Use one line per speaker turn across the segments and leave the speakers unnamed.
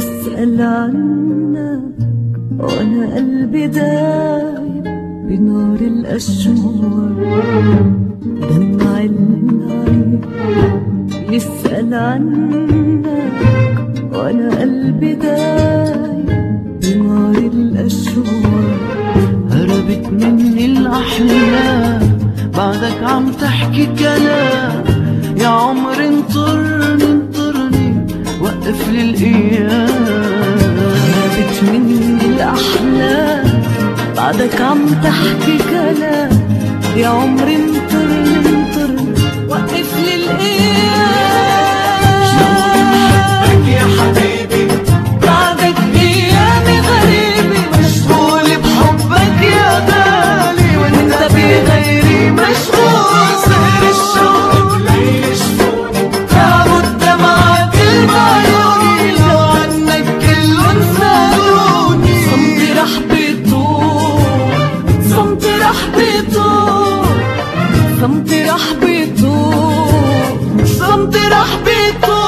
يسأل عنك وأنا قلبي دايب بنار الأشواق، دمع العين يسأل عنك وأنا قلبي دايب بنار الأشواق.
هربت مني الأحلام بعدك عم تحكي كلام، يا عمر انطرني انطرني وقف لي الأيام.
هربت مني الأحلام بعدك عم تحكي كلام، يا عمري انطرني انطرني وقف لي الأيام.
شلون بحبك يا حبيبي
بعدك أيامي غريبة،
مشغول بحبك يا غالي
وانت بغيري
مشغول. سهر الشوق ليل شفوني
تعبوا الدمعات المعيوني،
لو عنك كلهم سالوني.
صمتي رح بيطول، صمتي رح بيطول، صمتي رح بيطول، صمتي رح بيطول.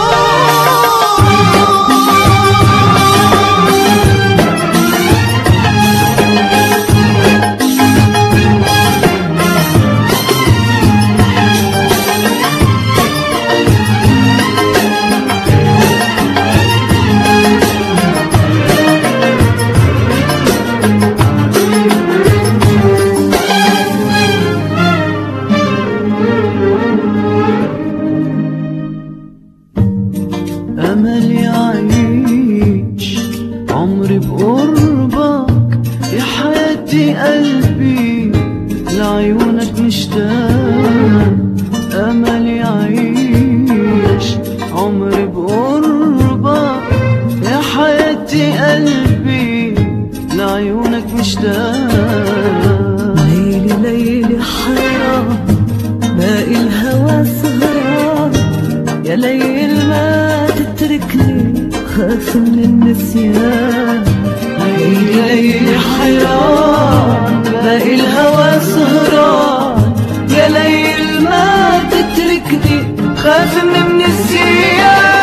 أمل يعيش عمري بقربك يا حياتي، قلبي لعيونك مشتاق. أمل يعيش عمري بقربك يا حياتي، قلبي لعيونك مشتاق.
ليلي ليلي حيران باقي الهوى سهران، يا ليل ما تتركني خاف من النسيان.
ليلي ليلي حيران باقي الهوى سهران،
يا ليل ما تتركني
خاف من النسيان.